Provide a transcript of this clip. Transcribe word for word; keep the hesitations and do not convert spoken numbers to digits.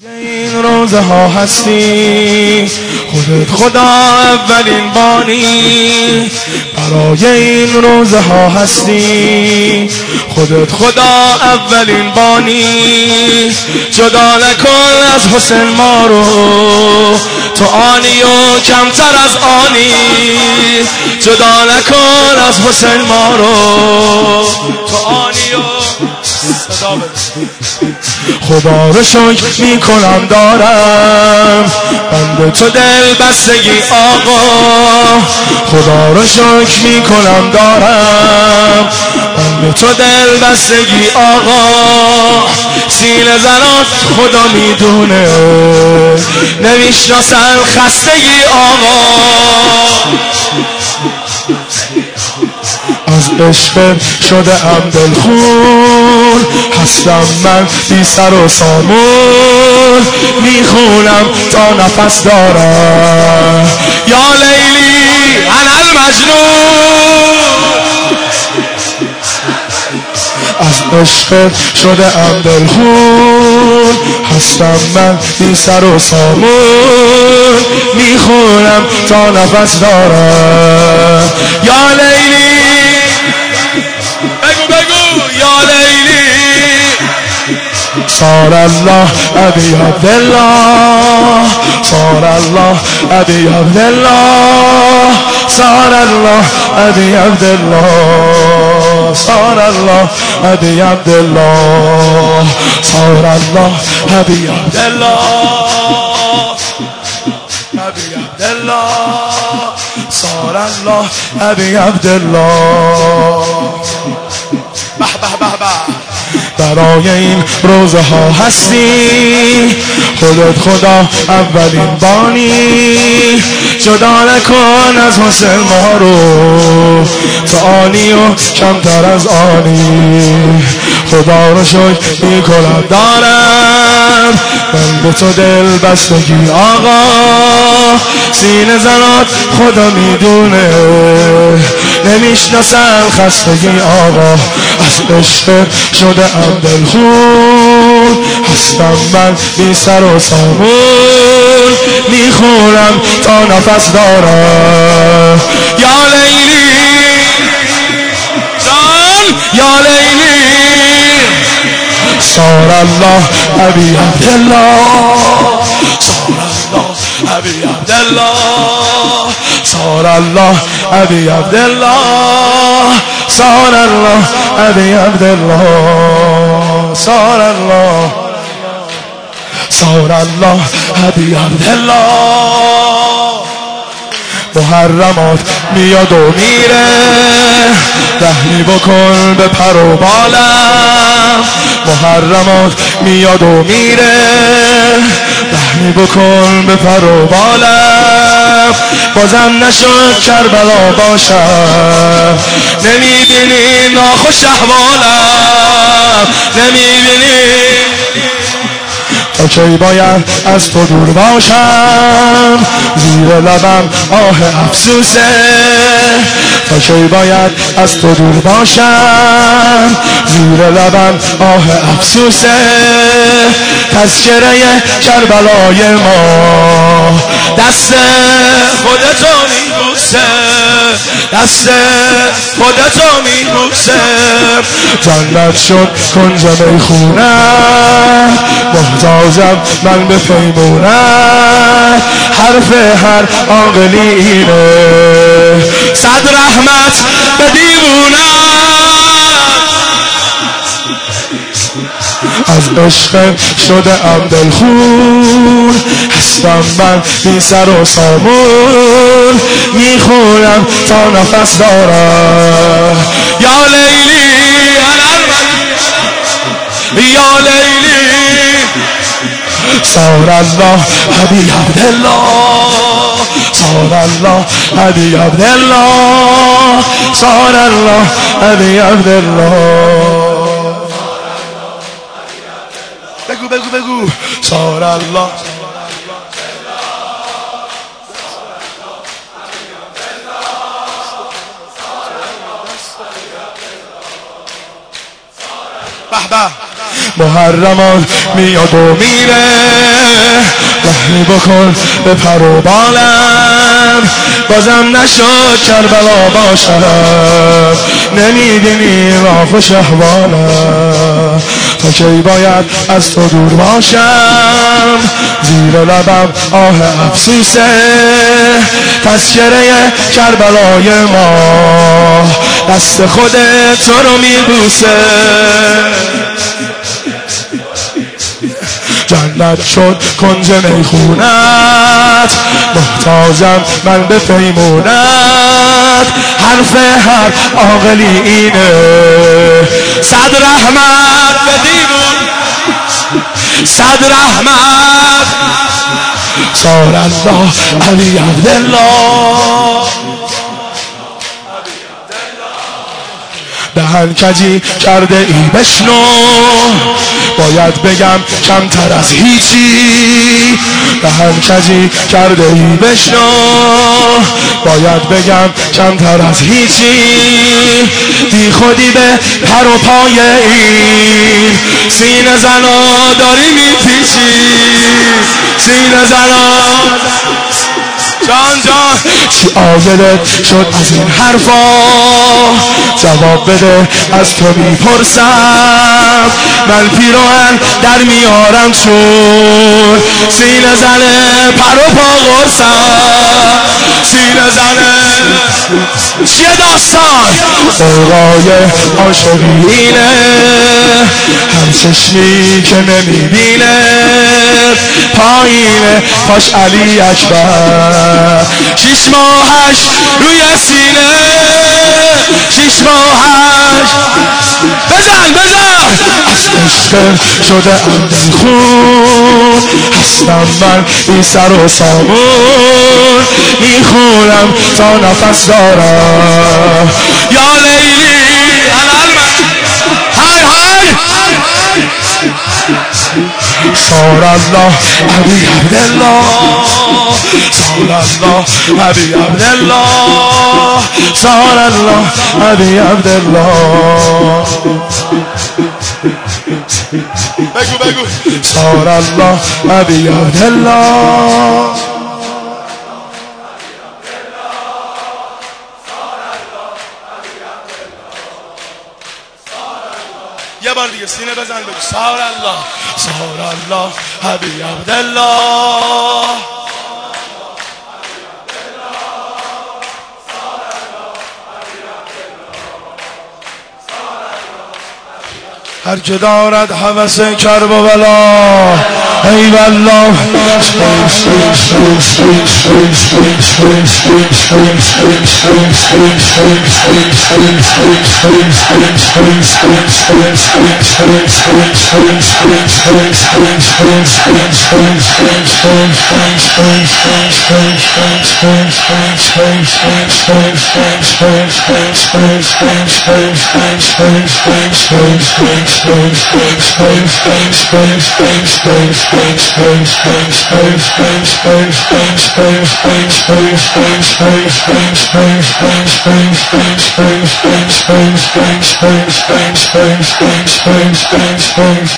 این روزه ها هستی خودت خدا اولین بانی، برای این روزه ها هستی خودت خدا اولین بانی. جدا نکن از حسین ما رو، تو آنی و کمتر از آنی. جدا نکن از حسین ما رو، تو آنی و خدا رو شکر می کنم دارم بنده تو دل بستگی آقا. خدا رو شکر می کنم دارم بنده تو دل بستگی آقا. سینه زنات خدا میدونه نمیشناسن خستگی آقا. از عشق شده ام دلخون، هستم من بی سر و سامون. میخونم تا نفس دارم یا لیلی انا المجنون. از عشق شده ام دلخون، هستم من بی سر و سامون. میخونم تا نفس دارم یا لیلی. بگو بگو یا لیلی. صار الله ابي عبد الله، صار الله ابي عبد الله، صار الله ابي عبد الله، صار الله ابي عبد الله، صار الله ابي عبد الله، ابي عبد الله، صار الله ابي عبد الله. به به به به. برای این روزه ها هستی خودت خدا اولین بانی. جدا نکن از حسین ما رو، تو آنی و کمتر از آنی. خدا رو شکر می کنم دارم من به تو دل بستگی آقا. سینه زنات خدا میدونه نمیشناسن خستگی آقا. از عشق شده ام دلخون، هستم من بی سر و سامون. میخونم تا نفس دارم یا لیلی جان یا لیلی. صار الله ابي عبد الله، صار الله ابي عبد الله، صار الله ابي عبد الله، صار الله ابي عبد الله، صار الله صار الله ابي عبد الله. محرمات میاد و میره رحمی بکن به پر و بالم. محرمات میاد و میره رحمی بکن به پر و بالم. بازم نشد کربلا باشم، نمیبینی ناخوش احوالم، نمیبینی تا کی باید از تو دور باشم. زیر لبم آه افسوسه تا کی باید از تو دور باشم. زیر لبم آه افسوسه تذکره کربلای ما. دست خودتو میبوسه، دست خودتو میبوسه. جنت شد کنج میخونه، محتاجم من به پیمونه. حرف هر عاقلی اینه صد رحمت به دیوونه. از عشق شده ام دلخون، هستم من بی سر و سامون. میخونم تا نفس دارم یا لیلی یا لیلی. صار الله ابي عبد الله، صار الله ابي عبد الله، صار الله ابي عبد الله. بگو بگو بگو صار الله به به. محرمان میاد و میره رحمی بکن به پر و بالم بازم نشد کربلا باشم نمیدینی ما خوش احوالم تا کی باید از تو دور باشم زیر لبم آه افسوسه تذکره کربلای ما دست خودت تو رو میبوسه جنت شد کنج میخونت محتاجم من به پیمونت حرف هر عاقلی اینه صد رحمت بدیمون صد رحمت صار الله علی عبدالله دهن کجی کرده ای بشنو باید بگم کمتر از هیچی دهن کجی کرده ای بشنو باید بگم کمتر از هیچی بی خودی به پر و پای این سینه زنا داری میپیچی سینه زنا جان جان چی آیدت شد از این حرفا جواب بده از تو میپرسم من پیراهن در میارم چون سینه زنه پر و پا قرصم سینه زنه چیه داستان اوقای عاشقینه هم چشمی که نمیبینه پایینه پاش علی اکبر شیش ماهش روی سینه شیش ماهش بزن بزن از عشق شده اندر خون هستم من بی سر و سامون میخونم تا نفس دارم یا لیلی های های صار الله علی عبدالله صار الله علی عبدالله صار الله علی عبدالله بگو بگو صار الله علی عبدالله یه بار دیگه سینه بزن بگو صار الله صار الله حبی عبدالله هر که دارد هوس کرب و بلا ای والله